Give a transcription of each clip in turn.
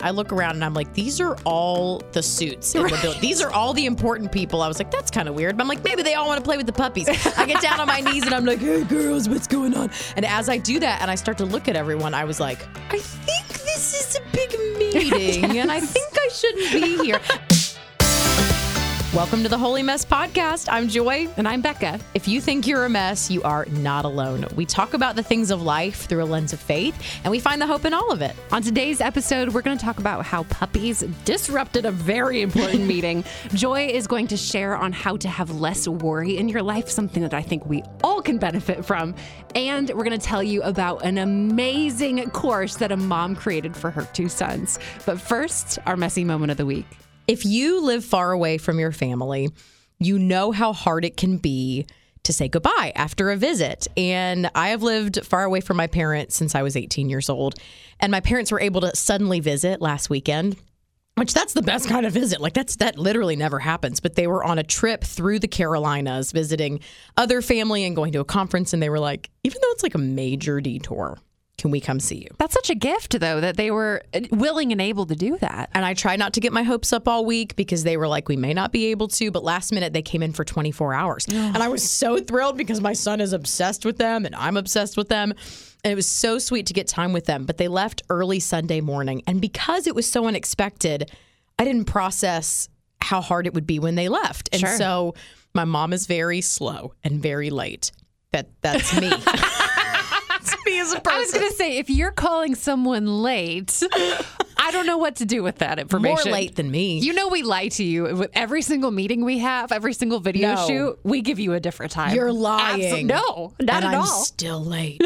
I look around and I'm like, these are all the suits in the building. These are all the important people. I was like, that's kind of weird. But I'm like, maybe they all want to play with the puppies. I get down on my knees and I'm like, hey, girls, what's going on? And as I do that and I start to look at everyone, I was like, I think this is a big meeting and I think I shouldn't be here. Welcome to the Holy Mess Podcast. I'm Joy. And I'm Becca. If you think you're a mess, you are not alone. We talk about the things of life through a lens of faith, and we find the hope in all of it. On today's episode, we're going to talk about how puppies disrupted a very important meeting. Joy is going to share on how to have less worry in your life, something that I think we all can benefit from. And we're going to tell you about an amazing course that a mom created for her two sons. But first, our messy moment of the week. If you live far away from your family, you know how hard it can be to say goodbye after a visit. And I have lived far away from my parents since I was 18 years old. And my parents were able to suddenly visit last weekend, which that's the best kind of visit. Like that literally never happens. But they were on a trip through the Carolinas visiting other family and going to a conference. And they were like, even though it's like a major detour, can we come see you? That's such a gift, though, that they were willing and able to do that. And I tried not to get my hopes up all week because they were like, we may not be able to. But last minute, they came in for 24 hours. And I was so thrilled because my son is obsessed with them and I'm obsessed with them. And it was so sweet to get time with them. But they left early Sunday morning. And because it was so unexpected, I didn't process how hard it would be when they left. And so my mom is very slow and very late. That's me. Me as a person. I was going to say, if you're calling someone late, I don't know what to do with that information. More late than me. You know we lie to you. With every single meeting we have, every single video shoot, we give you a different time. You're lying. No, not at all. I'm still late.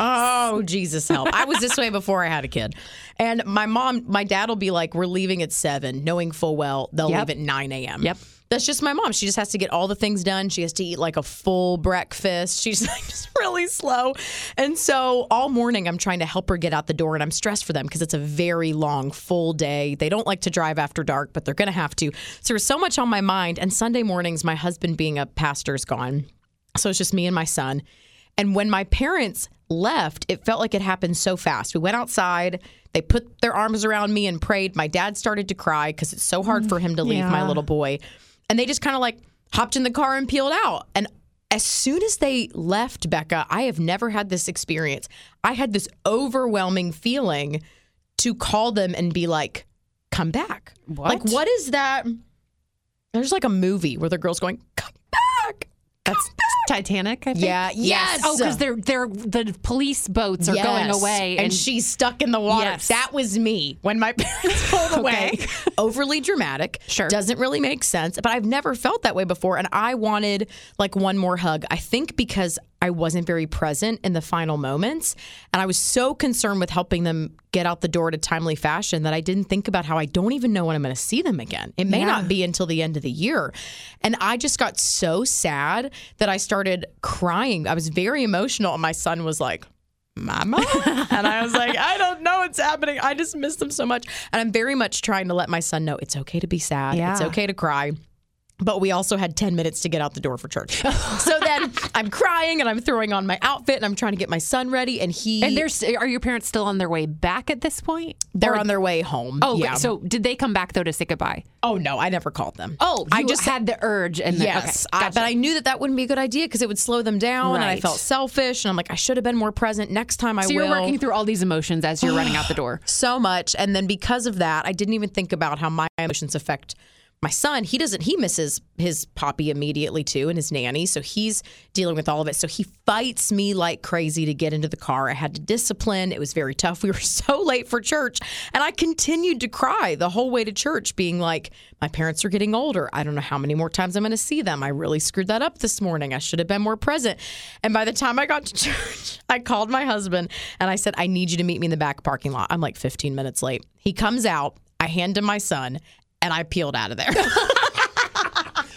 Oh, Jesus help. I was this way before I had a kid. And my dad will be like, we're leaving at 7, knowing full well they'll leave at 9 a.m. Yep. That's just my mom. She just has to get all the things done. She has to eat like a full breakfast. She's like just really slow. And so all morning I'm trying to help her get out the door, and I'm stressed for them because it's a very long, full day. They don't like to drive after dark, but they're going to have to. So there's so much on my mind. And Sunday mornings, my husband being a pastor is gone. So it's just me and my son. And when my parents left, it felt like it happened so fast. We went outside. They put their arms around me and prayed. My dad started to cry because it's so hard for him to leave my little boy. And they just kind of like hopped in the car and peeled out. And as soon as they left, Becca, I have never had this experience. I had this overwhelming feeling to call them and be like, come back. What? Like, what is that? There's like a movie where the girl's going, come back. That's Titanic, I think. Yeah. Yes. Oh, because the police boats are going away. And she's stuck in the water. Yes. That was me when my parents pulled away. Overly dramatic. Sure. Doesn't really make sense. But I've never felt that way before. And I wanted like one more hug. I think because I wasn't very present in the final moments. And I was so concerned with helping them get out the door in a timely fashion that I didn't think about how I don't even know when I'm going to see them again. It may not be until the end of the year. And I just got so sad that I started crying. I was very emotional. And my son was like, Mama? And I was like, I don't know what's happening. I just miss them so much. And I'm very much trying to let my son know it's okay to be sad. Yeah. It's okay to cry. But we also had 10 minutes to get out the door for church. So then I'm crying and I'm throwing on my outfit and I'm trying to get my son ready. And are your parents still on their way back at this point? They're on their way home. Oh, yeah. So did they come back though to say goodbye? Oh, no, I never called them. Oh, I just had the urge. And yes. Okay, gotcha. But I knew that wouldn't be a good idea because it would slow them down. And I felt selfish. And I'm like, I should have been more present. Next time I will. So you're working through all these emotions as you're running out the door. So much. And then because of that, I didn't even think about how my emotions affect my son. He misses his poppy immediately too and his nanny. So he's dealing with all of it. So he fights me like crazy to get into the car. I had to discipline. It was very tough. We were so late for church. And I continued to cry the whole way to church, being like, my parents are getting older. I don't know how many more times I'm going to see them. I really screwed that up this morning. I should have been more present. And by the time I got to church, I called my husband and I said, I need you to meet me in the back parking lot. I'm like 15 minutes late. He comes out. I hand him my son. And I peeled out of there.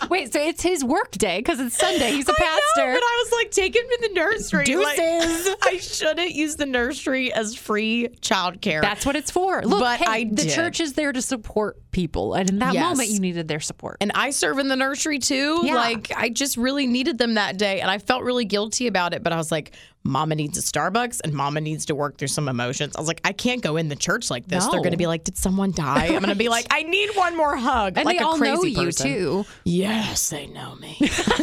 Wait, so it's his work day because it's Sunday. He's a pastor. I know, but I was like, take him to the nursery. Deuces. Like, I shouldn't use the nursery as free childcare. That's what it's for. Look, But I the did. church is there to support people. And in that Yes. moment, you needed their support. And I serve in the nursery too. Yeah. Like, I just really needed them that day. And I felt really guilty about it. But I was like, Mama needs a Starbucks and Mama needs to work through some emotions. I was like, I can't go in the church like this. No. They're going to be like, did someone die? I'm going to be like, I need one more hug. And like they a all crazy know you, person. too. Yes, they know me.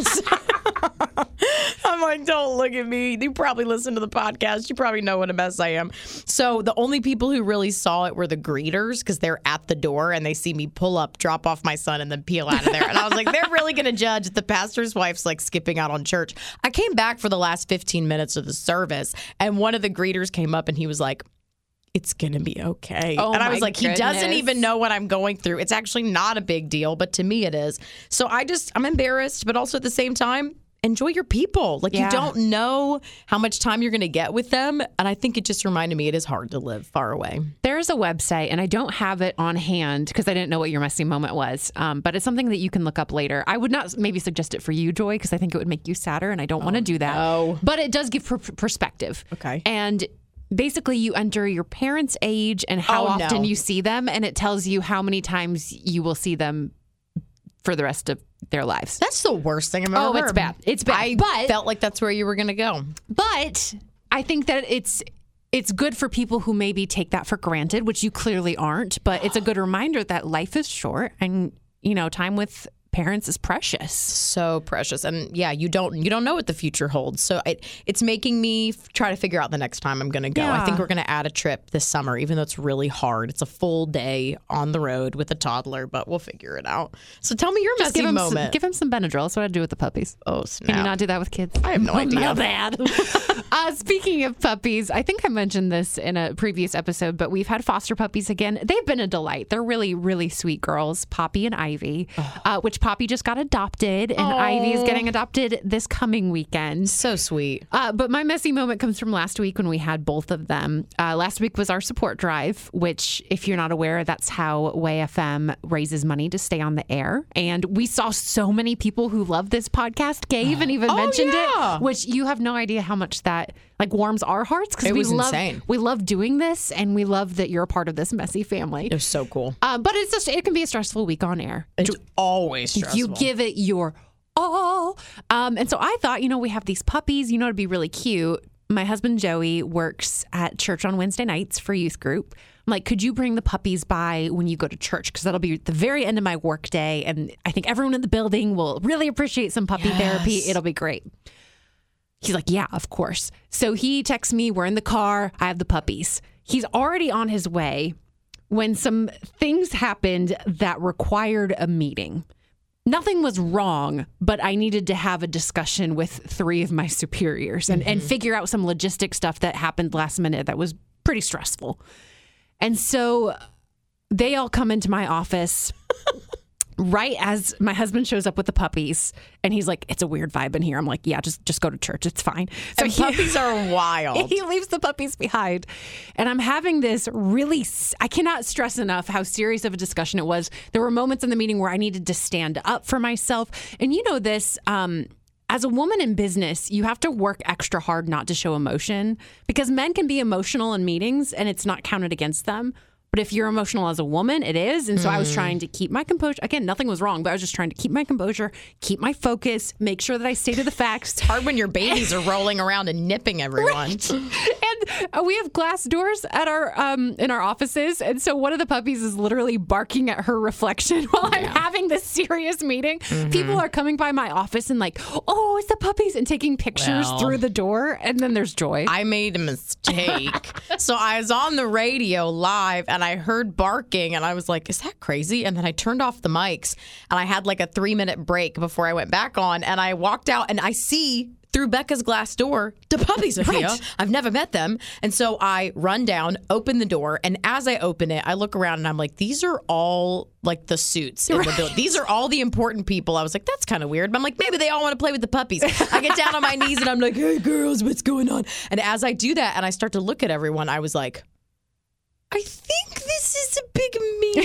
I'm like, don't look at me. You probably listen to the podcast. You probably know what a mess I am. So the only people who really saw it were the greeters because they're at the door and they see me pull up, drop off my son, and then peel out of there. And I was like, they're really going to judge if the pastor's wife's like skipping out on church. I came back for the last 15 minutes of the service, and one of the greeters came up and he was like, it's going to be okay. Oh, and I was my like, he doesn't goodness. even know what I'm going through. It's actually not a big deal, but to me it is. So I'm embarrassed, but also at the same time, enjoy your people. Like, Yeah. you don't know how much time you're going to get with them. And I think it just reminded me it is hard to live far away. There's a website, and I don't have it on hand because I didn't know what your messy moment was. But it's something that you can look up later. I would not maybe suggest it for you, Joy, because I think it would make you sadder, and I don't want to do that. no. But it does give perspective. Okay. And basically, you enter your parents' age and how Oh, no. often you see them, and it tells you how many times you will see them for the rest of their lives. That's the worst thing I've ever Oh, heard. it's bad. It's bad. I But- felt like that's where you were going to go. But I think that it's good for people who maybe take that for granted, which you clearly aren't. But it's a good reminder that life is short, and time with parents is precious. So precious. And yeah, you don't know what the future holds. So it's making me try to figure out the next time I'm going to go. Yeah. I think we're going to add a trip this summer, even though it's really hard. It's a full day on the road with a toddler, but we'll figure it out. So tell me your Just messy moment. give him some Benadryl. That's what I do with the puppies. Oh, snap. Can you not do that with kids? I have no idea. My bad. Speaking of puppies, I think I mentioned this in a previous episode, but we've had foster puppies again. They've been a delight. They're really, really sweet girls, Poppy and Ivy, which Poppy just got adopted, and Ivy is getting adopted this coming weekend. So sweet. But my messy moment comes from last week when we had both of them. Last week was our support drive, which, if you're not aware, that's how Way FM raises money to stay on the air. And we saw so many people who love this podcast gave and even mentioned yeah. it, which you have no idea how much that warms our hearts, because It we was love insane. we love doing this, and we love that you're a part of this messy family. It was so cool. But it can be a stressful week on air. It's always stressful. You give it your all. And so I thought, we have these puppies, it'd be really cute. My husband, Joey, works at church on Wednesday nights for youth group. I'm like, could you bring the puppies by when you go to church? Because that'll be the very end of my work day. And I think everyone in the building will really appreciate some puppy therapy. It'll be great. He's like, yeah, of course. So he texts me, we're in the car, I have the puppies. He's already on his way when some things happened that required a meeting. Nothing was wrong, but I needed to have a discussion with 3 of my superiors and figure out some logistic stuff that happened last minute that was pretty stressful. And so they all come into my office right as my husband shows up with the puppies, and he's like, it's a weird vibe in here. I'm like, yeah, just go to church. It's fine. So puppies are wild. He leaves the puppies behind. And I'm having this I cannot stress enough how serious of a discussion it was. There were moments in the meeting where I needed to stand up for myself. And this, as a woman in business, you have to work extra hard not to show emotion, because men can be emotional in meetings and it's not counted against them. But if you're emotional as a woman, it is. And so I was trying to keep my composure. Again, nothing was wrong, but I was just trying to keep my composure, keep my focus, make sure that I stay to the facts. It's hard when your babies are rolling around and nipping everyone. Right. And we have glass doors at our in our offices. And so one of the puppies is literally barking at her reflection while I'm having this serious meeting. People are coming by my office and like, oh, it's the puppies, and taking pictures through the door. And then there's Joy. I made a mistake. So I was on the radio live and I heard barking and I was like, is that crazy? And then I turned off the mics and I had like a 3-minute break before I went back on, and I walked out and I see through Becca's glass door, the puppies are here. I've never met them. And so I run down, open the door, and as I open it, I look around and I'm like, these are all like the suits in the building. These are all the important people. I was like, that's kind of weird. But I'm like, maybe they all want to play with the puppies. I get down on my knees and I'm like, hey girls, what's going on? And as I do that and I start to look at everyone, I was like, I think this is a big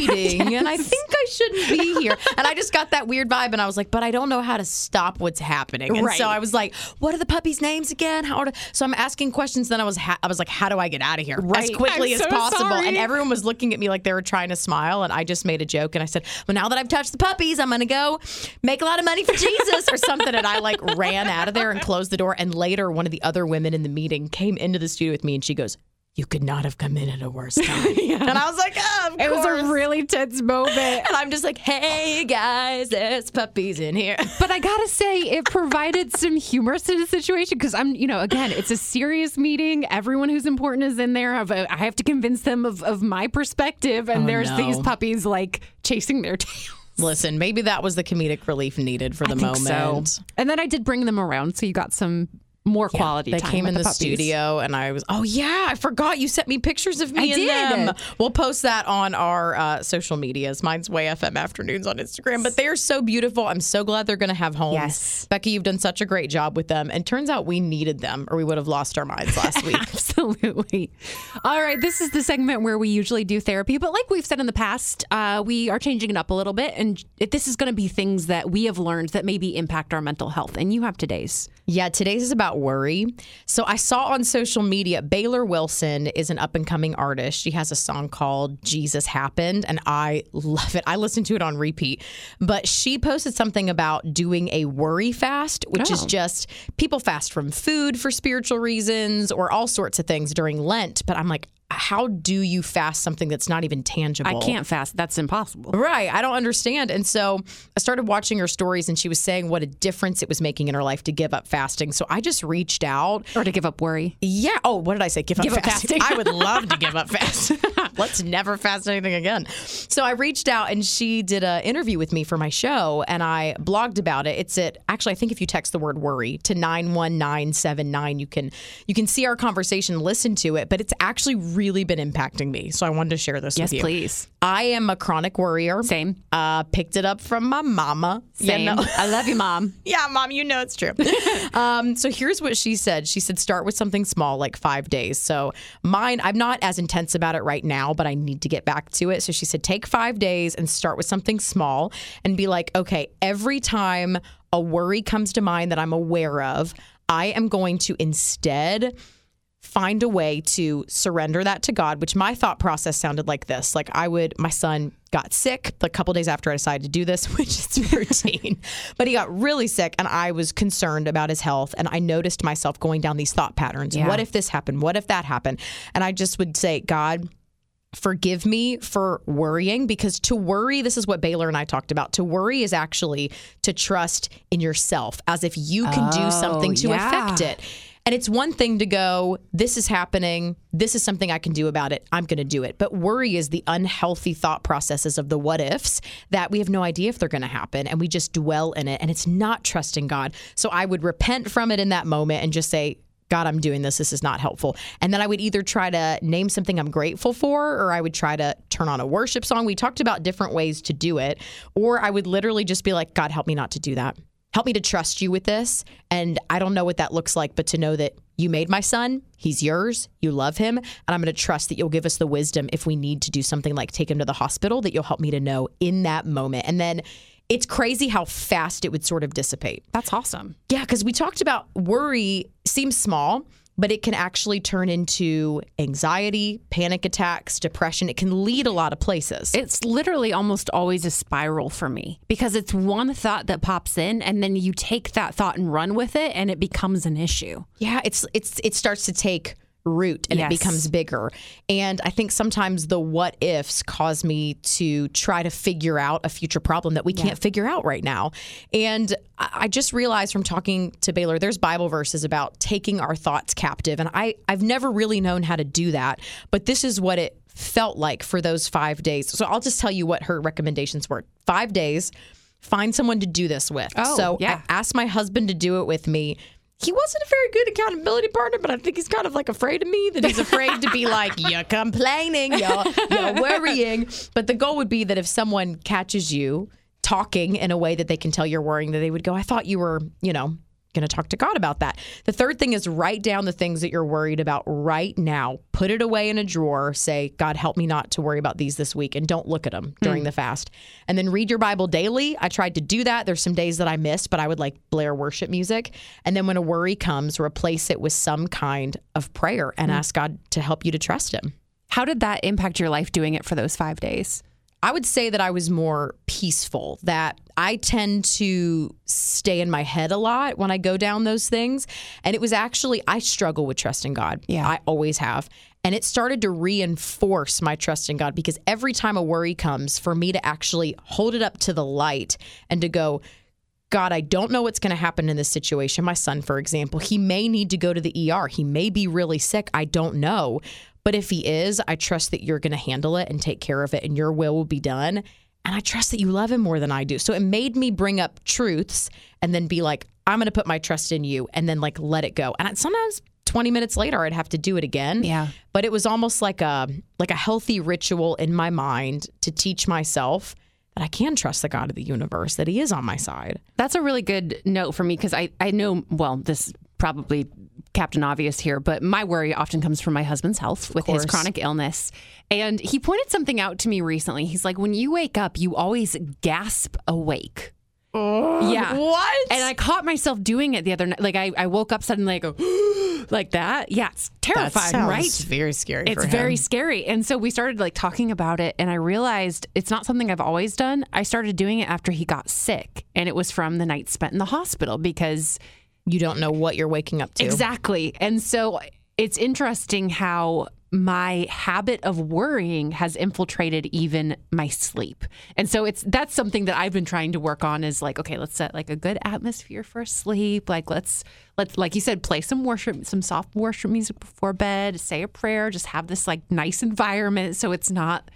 meeting and I think I shouldn't be here. And I just got that weird vibe and I was like, but I don't know how to stop what's happening. And so I was like, what are the puppies' names again? So I'm asking questions. Then I was like, how do I get out of here as quickly as possible? Sorry. And everyone was looking at me like they were trying to smile. And I just made a joke and I said, well, now that I've touched the puppies, I'm going to go make a lot of money for Jesus or something. And I like ran out of there and closed the door. And later, one of the other women in the meeting came into the studio with me and she goes, you could not have come in at a worse time. And I was like, oh, of course. It was a really tense moment. And I'm just like, hey, guys, there's puppies in here. But I got to say, it provided some humor to the situation because again, it's a serious meeting. Everyone who's important is in there. I have to convince them of my perspective. And there's these puppies like chasing their tails. Listen, maybe that was the comedic relief needed for the moment. So. And then I did bring them around. So you got some more quality time. They came in the studio and I was, I forgot you sent me pictures of me and them. We'll post that on our social medias. Mine's Way FM Afternoons on Instagram, but they are so beautiful. I'm so glad they're going to have homes. Yes. Becky, you've done such a great job with them. And turns out we needed them or we would have lost our minds last week. Absolutely. All right. This is the segment where we usually do therapy, but like we've said in the past, we are changing it up a little bit. And this is going to be things that we have learned that maybe impact our mental health. And you have today's. Yeah, today's is about worry. So I saw on social media, Baylor Wilson is an up-and-coming artist. She has a song called Jesus Happened, and I love it. I listen to it on repeat. But she posted something about doing a worry fast, which is just people fast from food for spiritual reasons or all sorts of things during Lent. But I'm like, how do you fast something that's not even tangible? I can't fast. That's impossible. Right. I don't understand. And so I started watching her stories and she was saying what a difference it was making in her life to give up fasting. So I just reached out. Or to give up worry. Yeah. Oh, what did I say? Give up fasting. I would love to give up fasting. Let's never fast anything again. So I reached out and she did an interview with me for my show and I blogged about it. It's actually, I think if you text the word worry to 91979, you can see our conversation, listen to it, but it's actually really been impacting me. So I wanted to share this with you. Yes, please. I am a chronic worrier. Same. Picked it up from my mama. Same. I love you, Mom. Yeah, Mom, you know it's true. So here's what she said. She said, start with something small, like 5 days. So mine, I'm not as intense about it right now, but I need to get back to it. So she said, take 5 days and start with something small and be like, okay, every time a worry comes to mind that I'm aware of, I am going to instead find a way to surrender that to God, which my thought process sounded like this. Like my son got sick a couple days after I decided to do this, which is routine, but he got really sick and I was concerned about his health. And I noticed myself going down these thought patterns. Yeah. What if this happened? What if that happened? And I just would say, God, forgive me for worrying, because to worry, this is what Baylor and I talked about. To worry is actually to trust in yourself as if you can do something to affect it. And it's one thing to go, this is happening, this is something I can do about it, I'm going to do it. But worry is the unhealthy thought processes of the what ifs that we have no idea if they're going to happen. And we just dwell in it. And it's not trusting God. So I would repent from it in that moment and just say, God, I'm doing this. This is not helpful. And then I would either try to name something I'm grateful for, or I would try to turn on a worship song. We talked about different ways to do it. Or I would literally just be like, God, help me not to do that. Help me to trust you with this. And I don't know what that looks like, but to know that you made my son, he's yours, you love him, and I'm going to trust that you'll give us the wisdom if we need to do something like take him to the hospital, that you'll help me to know in that moment. And then it's crazy how fast it would sort of dissipate. That's awesome. Yeah, because we talked about worry seems small, but it can actually turn into anxiety, panic attacks, depression. It can lead a lot of places. It's literally almost always a spiral for me, because it's one thought that pops in and then you take that thought and run with it and it becomes an issue. Yeah, it starts to take root and it becomes bigger. And I think sometimes the what ifs cause me to try to figure out a future problem that we can't figure out right now. And I just realized from talking to Baylor, there's Bible verses about taking our thoughts captive. And I've never really known how to do that, but this is what it felt like for those 5 days. So I'll just tell you what her recommendations were. 5 days, find someone to do this with. I asked my husband to do it with me. He wasn't a very good accountability partner, but I think he's kind of like afraid of me, that he's afraid to be like, you're complaining, you're worrying. But the goal would be that if someone catches you talking in a way that they can tell you're worrying, that they would go, I thought you were, going going to talk to God about that. The third thing is write down the things that you're worried about right now. Put it away in a drawer. Say, God, help me not to worry about these this week. And don't look at them during the fast. And then read your Bible daily. I tried to do that. There's some days that I missed, but I would like blare worship music. And then when a worry comes, replace it with some kind of prayer and ask God to help you to trust him. How did that impact your life doing it for those 5 days? I would say that I was more peaceful, that I tend to stay in my head a lot when I go down those things. And it was actually, I struggle with trusting God. Yeah. I always have. And it started to reinforce my trust in God, because every time a worry comes, for me to actually hold it up to the light and to go, God, I don't know what's going to happen in this situation. My son, for example, he may need to go to the ER. He may be really sick. I don't know. But if he is, I trust that you're going to handle it and take care of it, and your will be done. And I trust that you love him more than I do. So it made me bring up truths and then be like, I'm going to put my trust in you, and then like let it go. And sometimes 20 minutes later, I'd have to do it again. Yeah. But it was almost like a healthy ritual in my mind to teach myself that I can trust the God of the universe, that he is on my side. That's a really good note for me, because I know, well, this probably Captain Obvious here, but my worry often comes from my husband's health with his chronic illness. And he pointed something out to me recently. He's like, when you wake up, you always gasp awake. Yeah. What? And I caught myself doing it the other night. Like I woke up suddenly, I go, like that. Yeah, it's terrifying, right? It's very scary. It's very scary. And so we started like talking about it, and I realized it's not something I've always done. I started doing it after he got sick, and it was from the night spent in the hospital, because you don't know what you're waking up to. Exactly. And so it's interesting how my habit of worrying has infiltrated even my sleep. And so that's something that I've been trying to work on, is like, okay, let's set like a good atmosphere for sleep. Like let's like you said, play some soft worship music before bed, say a prayer, just have this like nice environment. So it's not,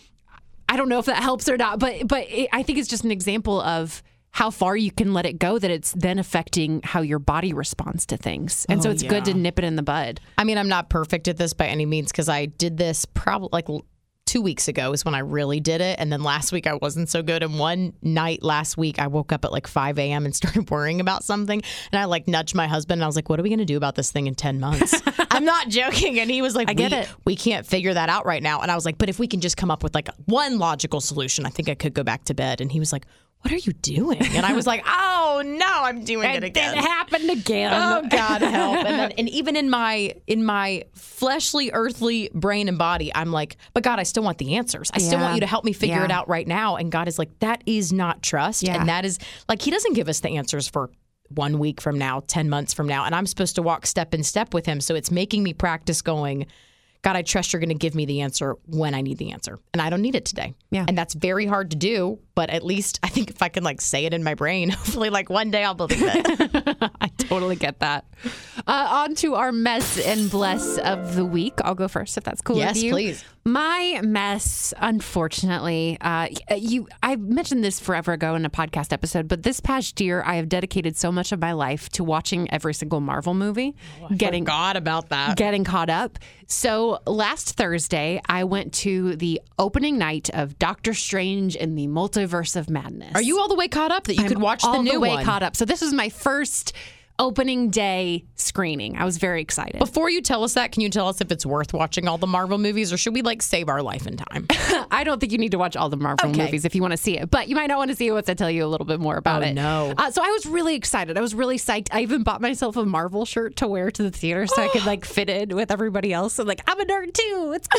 I don't know if that helps or not, but I think it's just an example of how far you can let it go, that it's then affecting how your body responds to things. And so it's good to nip it in the bud. I mean, I'm not perfect at this by any means, because I did this probably like 2 weeks ago is when I really did it. And then last week I wasn't so good. And one night last week, I woke up at like 5 a.m. and started worrying about something. And I like nudged my husband and I was like, what are we going to do about this thing in 10 months? I'm not joking. And he was like, I get it. We can't figure that out right now. And I was like, but if we can just come up with like one logical solution, I think I could go back to bed. And he was like, what are you doing? And I was like, oh no, I'm doing it again. It happened again. Oh God, help. And even in my fleshly, earthly brain and body, I'm like, but God, I still want the answers. I still want you to help me figure it out right now. And God is like, that is not trust. Yeah. And that is like, he doesn't give us the answers for 1 week from now, 10 months from now. And I'm supposed to walk step in step with him. So it's making me practice going, God, I trust you're going to give me the answer when I need the answer. And I don't need it today. Yeah. And that's very hard to do. But at least I think if I can like say it in my brain, hopefully like one day I'll believe it. I totally get that. On to our mess and bless of the week. I'll go first if that's cool with you. Yes, please. My mess, unfortunately, I mentioned this forever ago in a podcast episode, but this past year I have dedicated so much of my life to watching every single Marvel movie. I forgot about that. Getting caught up. So last Thursday, I went to the opening night of Doctor Strange in the Multiverse of Madness. Are you all the way caught up that you could watch the new one? All the way caught up. So this was my first opening day screening. I was very excited. Before you tell us that, can you tell us if it's worth watching all the Marvel movies, or should we like save our life in time? I don't think you need to watch all the Marvel movies if you want to see it, but you might not want to see it once I tell you a little bit more about it. No. So I was really excited. I was really psyched. I even bought myself a Marvel shirt to wear to the theater so I could like fit in with everybody else. So like, I'm a nerd too. It's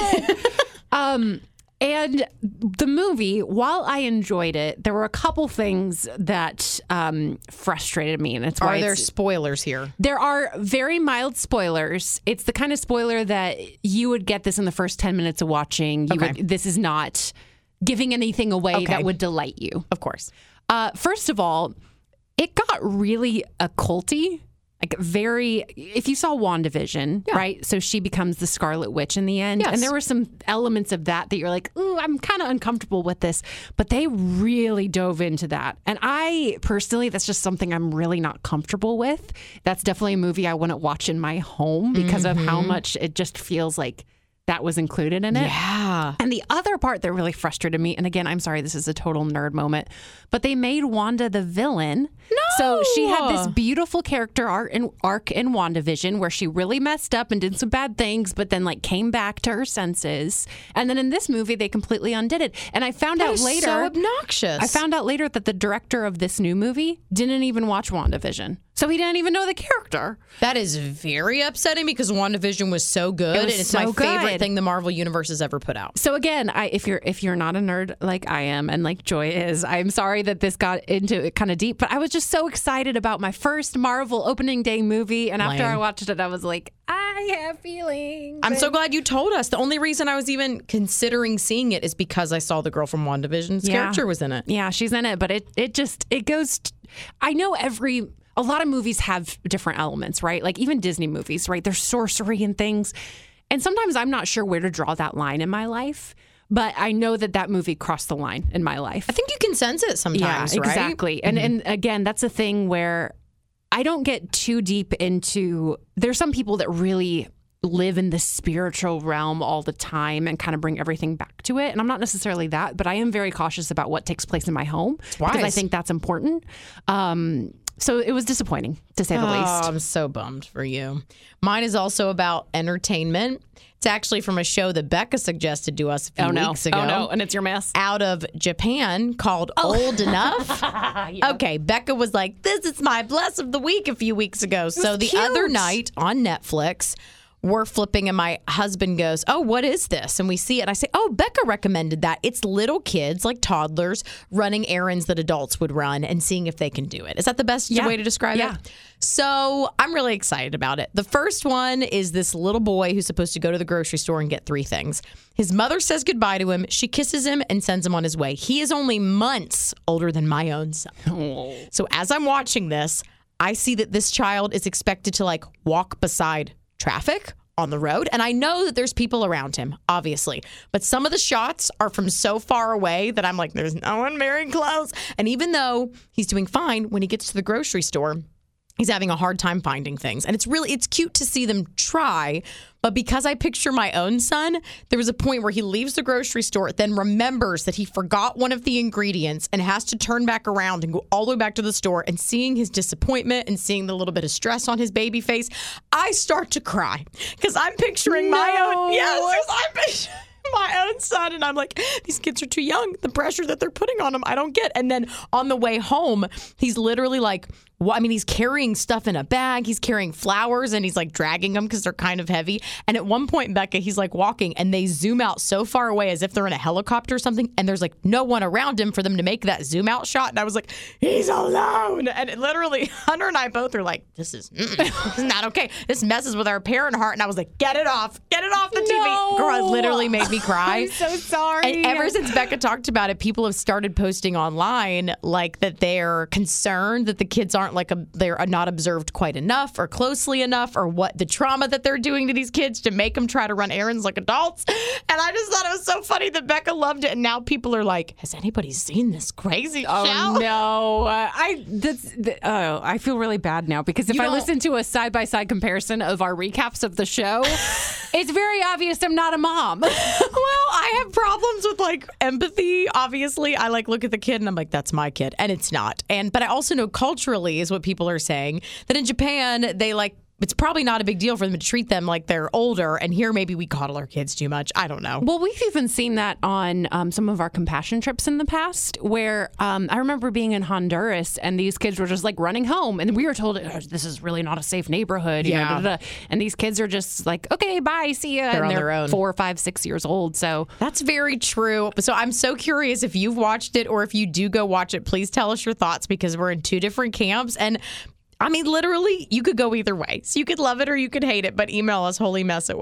good. And the movie, while I enjoyed it, there were a couple things that frustrated me. And it's why Are there spoilers here? There are very mild spoilers. It's the kind of spoiler that you would get this in the first 10 minutes of watching. This is not giving anything away that would delight you. Of course. First of all, it got really occulty. Like very, if you saw WandaVision, right? So she becomes the Scarlet Witch in the end. Yes. And there were some elements of that you're like, ooh, I'm kind of uncomfortable with this. But they really dove into that. And I personally, that's just something I'm really not comfortable with. That's definitely a movie I wouldn't watch in my home because of how much it just feels like that was included in it. Yeah. And the other part that really frustrated me, and again, I'm sorry, this is a total nerd moment, but they made Wanda the villain. No! So she had this beautiful character arc in WandaVision where she really messed up and did some bad things, but then like came back to her senses. And then in this movie, they completely undid it. And I found out later. So obnoxious. I found out later that the director of this new movie didn't even watch WandaVision. So he didn't even know the character. That is very upsetting because WandaVision was so good. It was and it's so my favorite good. thing the Marvel Universe has ever put out. So again, if you're not a nerd like I am and like Joy is, I'm sorry that this got into it kind of deep, but I was just so excited about my first Marvel opening day movie. And after I watched it, I was like, I have feelings. I'm so glad you told us. The only reason I was even considering seeing it is because I saw the girl from WandaVision's character was in it. Yeah, she's in it, but it goes. I know a lot of movies have different elements, right? Like even Disney movies, right? There's sorcery and things. And sometimes I'm not sure where to draw that line in my life, but I know that movie crossed the line in my life. I think you can sense it sometimes, yeah, right? Exactly. And again, that's a thing where I don't get too deep into, there's some people that really live in the spiritual realm all the time and kind of bring everything back to it. And I'm not necessarily that, but I am very cautious about what takes place in my home because I think that's important. So it was disappointing, to say the least. I'm so bummed for you. Mine is also about entertainment. It's actually from a show that Becca suggested to us a few weeks ago. Oh, no. And it's your mess. Out of Japan called Old Enough. Yep. Okay, Becca was like, this is my bless of the week a few weeks ago. So the other night on Netflix, we're flipping and my husband goes, oh, what is this? And we see it. And I say, oh, Becca recommended that. It's little kids, like toddlers, running errands that adults would run and seeing if they can do it. Is that the best way to describe it? So I'm really excited about it. The first one is this little boy who's supposed to go to the grocery store and get 3 things. His mother says goodbye to him. She kisses him and sends him on his way. He is only months older than my own son. Oh. So as I'm watching this, I see that this child is expected to like walk beside traffic on the road. And I know that there's people around him, obviously. But some of the shots are from so far away that I'm like, there's no one very close. And even though he's doing fine, when he gets to the grocery store, he's having a hard time finding things. And it's cute to see them try. But because I picture my own son, there was a point where he leaves the grocery store, then remembers that he forgot one of the ingredients and has to turn back around and go all the way back to the store. And seeing his disappointment and seeing the little bit of stress on his baby face, I start to cry because I'm picturing my own. Yes, I'm picturing my own son. And I'm like, these kids are too young. The pressure that they're putting on them, I don't get. And then on the way home, he's literally like, he's carrying stuff in a bag. He's carrying flowers and he's like dragging them because they're kind of heavy. And at one point, Becca, he's like walking and they zoom out so far away as if they're in a helicopter or something. And there's like no one around him for them to make that zoom out shot. And I was like, he's alone. And it literally, Hunter and I both are like, this is not okay. This messes with our parent heart. And I was like, get it off the TV. Girl, it literally made me cry. I'm so sorry. And ever since Becca talked about it, people have started posting online like that they're concerned that the kids aren't they're not observed quite enough or closely enough, or what the trauma that they're doing to these kids to make them try to run errands like adults. And I just thought it was so funny that Becca loved it. And now people are like, has anybody seen this crazy show? Oh, no. I feel really bad now because if I listen to a side-by-side comparison of our recaps of the show, it's very obvious I'm not a mom. Well, I have problems with like empathy. Obviously, I like look at the kid and I'm like, that's my kid. And it's not. But I also know culturally is what people are saying that in Japan, they like, it's probably not a big deal for them to treat them like they're older. And here, maybe we coddle our kids too much. I don't know. Well, we've even seen that on some of our compassion trips in the past where I remember being in Honduras and these kids were just like running home. And we were told, this is really not a safe neighborhood. You know, and these kids are just like, okay, bye, see ya. They're on their own. 4, 5, 6 years old. So that's very true. So I'm so curious if you've watched it or if you do go watch it, please tell us your thoughts because we're in 2 different camps. And I mean, literally, you could go either way. So you could love it or you could hate it, but email us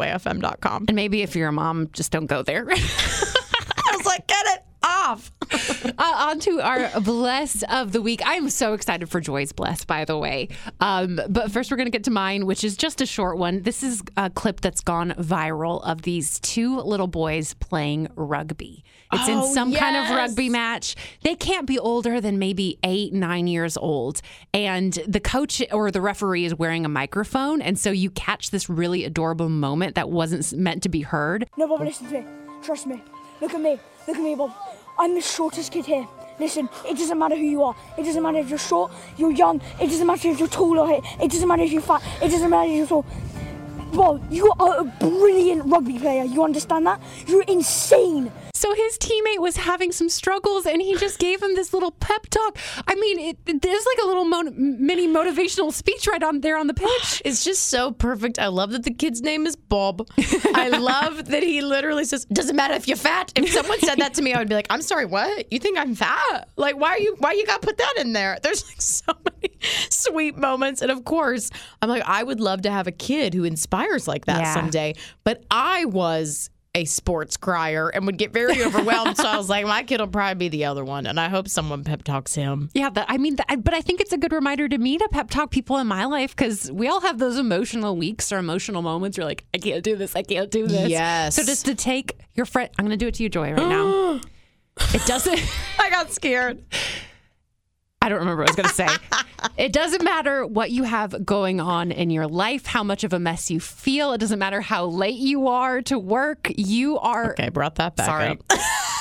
holymess@wayfm.com. And maybe if you're a mom, just don't go there. I was like, get it off. On to our bless of the week. I'm so excited for Joy's bless, by the way. But first, we're going to get to mine, which is just a short one. This is a clip that's gone viral of these two little boys playing rugby. It's in some kind of rugby match. They can't be older than maybe 8, 9 years old. And the coach or the referee is wearing a microphone. And so you catch this really adorable moment that wasn't meant to be heard. No, Bob, listen to me. Trust me. Look at me. Look at me, Bob. I'm the shortest kid here. Listen, it doesn't matter who you are. It doesn't matter if you're short, you're young. It doesn't matter if you're tall or it doesn't matter if you're fat. It doesn't matter if you're tall. Bob, you are a brilliant rugby player. You understand that? You're insane. So his teammate was having some struggles, and he just gave him this little pep talk. I mean, there's like a little mini motivational speech right on there on the pitch. It's just so perfect. I love that the kid's name is Bob. I love that he literally says, "Doesn't matter if you're fat." If someone said that to me, I would be like, "I'm sorry, what? You think I'm fat? Like, why you got to put that in there?" There's like so many sweet moments, and of course, I'm like, I would love to have a kid who inspires like that someday. But I was a sports crier and would get very overwhelmed. So I was like, my kid will probably be the other one. And I hope someone pep talks him. Yeah, but I think it's a good reminder to me to pep talk people in my life, because we all have those emotional weeks or emotional moments where you're like, I can't do this. I can't do this. Yes. So just to take your friend, I'm going to do it to you, Joy, right now. It doesn't. I got scared. I don't remember what I was going to say. It doesn't matter what you have going on in your life, how much of a mess you feel. It doesn't matter how late you are to work. You are... Okay, brought that back up.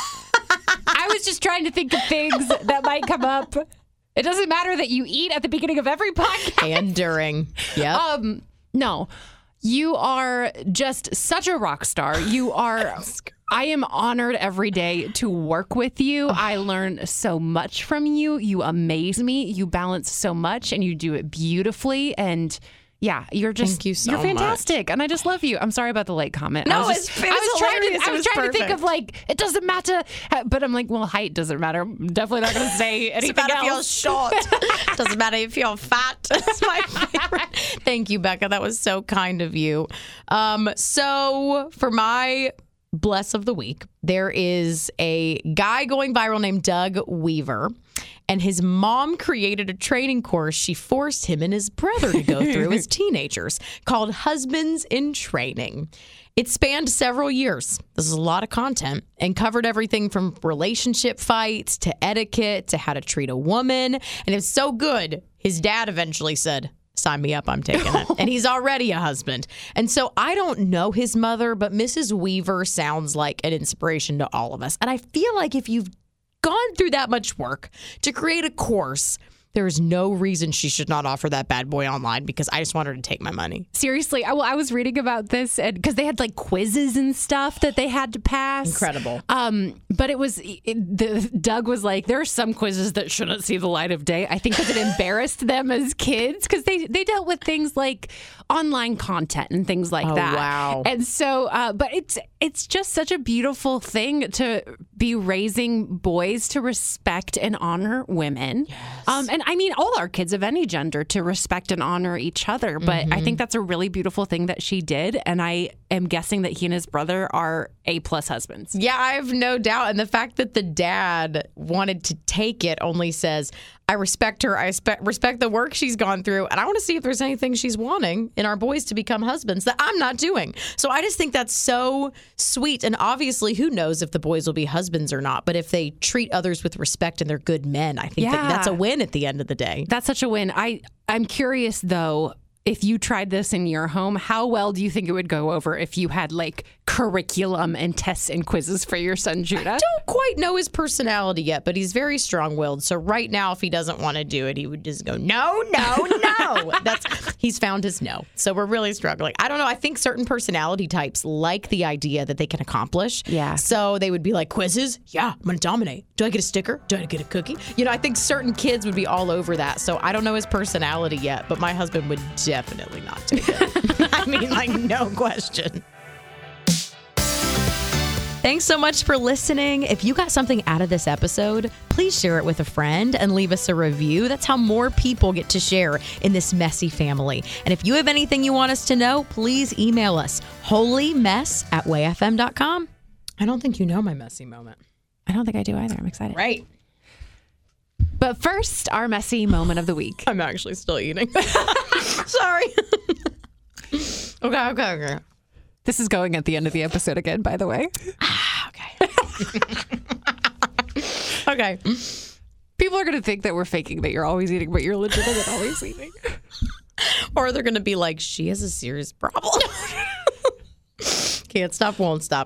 I was just trying to think of things that might come up. It doesn't matter that you eat at the beginning of every podcast. And during. Yep. No. You are just such a rock star. You are... I am honored every day to work with you. I learn so much from you. You amaze me. You balance so much, and you do it beautifully. And yeah, you're just Thank you so you're fantastic. much. And I just love you. I'm sorry about the late comment. No, I was trying to think of like, it doesn't matter. But I'm like, well, height doesn't matter. I'm definitely not going to say anything else. Doesn't matter if you're short. Doesn't matter if you're fat. That's my favorite. Thank you, Becca. That was so kind of you. So for my bless of the week, there is a guy going viral named Doug Weaver, and his mom created a training course she forced him and his brother to go through as teenagers called Husbands in Training. It spanned several years. This is a lot of content and covered everything from relationship fights to etiquette to how to treat a woman. And it was so good, his dad eventually said, "Sign me up, I'm taking it." And he's already a husband. And so I don't know his mother, but Mrs. Weaver sounds like an inspiration to all of us. And I feel like if you've gone through that much work to create a course, there's no reason she should not offer that bad boy online, because I just want her to take my money. Seriously, I was reading about this because they had like quizzes and stuff that they had to pass. Incredible. But Doug was like, there are some quizzes that shouldn't see the light of day. I think because it embarrassed them as kids, because they dealt with things like online content and things like that. Wow. And so, but it's just such a beautiful thing to be raising boys to respect and honor women. Yes. And I mean, all our kids of any gender to respect and honor each other. But I think that's a really beautiful thing that she did. And I am guessing that he and his brother are A+ husbands. Yeah, I have no doubt. And the fact that the dad wanted to take it only says, I respect her. I respect the work she's gone through. And I want to see if there's anything she's wanting in our boys to become husbands that I'm not doing. So I just think that's so sweet. And obviously, who knows if the boys will be husbands or not. But if they treat others with respect and they're good men, I think that's a win at the end of the day. That's such a win. I'm curious, though, if you tried this in your home, how well do you think it would go over if you had like curriculum and tests and quizzes for your son, Judah? I don't quite know his personality yet, but he's very strong-willed. So right now, if he doesn't want to do it, he would just go, no, no, no. He's found his no. So we're really struggling. I don't know. I think certain personality types like the idea that they can accomplish. Yeah. So they would be like, quizzes? Yeah, I'm going to dominate. Do I get a sticker? Do I get a cookie? You know, I think certain kids would be all over that. So I don't know his personality yet, but my husband would definitely not take it. I mean, like, no question. Thanks so much for listening. If you got something out of this episode, please share it with a friend and leave us a review. That's how more people get to share in this messy family. And if you have anything you want us to know, please email us, holymess@wayfm.com. I don't think you know my messy moment. I don't think I do either. I'm excited. Right. But first, our messy moment of the week. I'm actually still eating. Sorry. Okay. This is going at the end of the episode again, by the way. Okay. People are going to think that we're faking that you're always eating, but you're legitimate always eating. Or they're going to be like, she has a serious problem. Can't stop, won't stop.